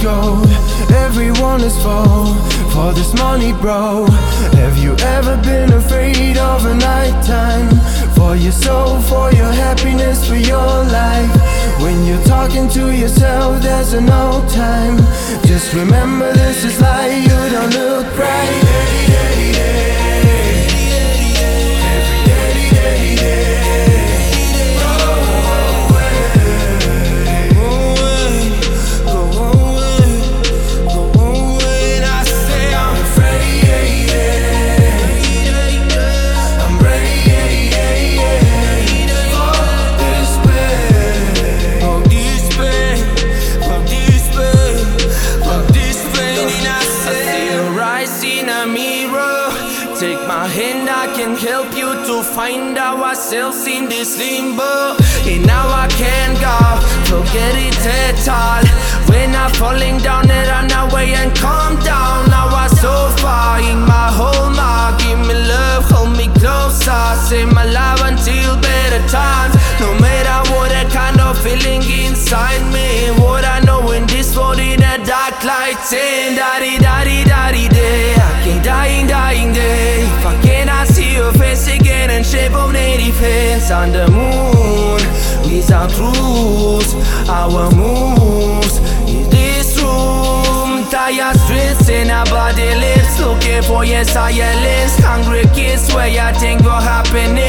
gold, everyone is for this money, bro. Have you ever been afraid of a nighttime? For your soul, for your happiness, for your life. When you're talking to yourself, there's no time. Just remember this is life, you don't look right. Take my hand, I can help you to find ourselves in this limbo. And now I can't go, forget it at all. When I'm falling down, I run away and calm down. Now I'm so far in my home, give me love, hold me closer. Save my life until better times. No matter what that kind of feeling inside me, what I know in this world in a dark light, saying daddy, daddy, daddy, day. I can't dying day. If I cannot see your face again and shape of the defense on the moon, these are truths, our moves in this room. Tired streets in our body lips, looking for your silence. Hungry kids, where you think will happen.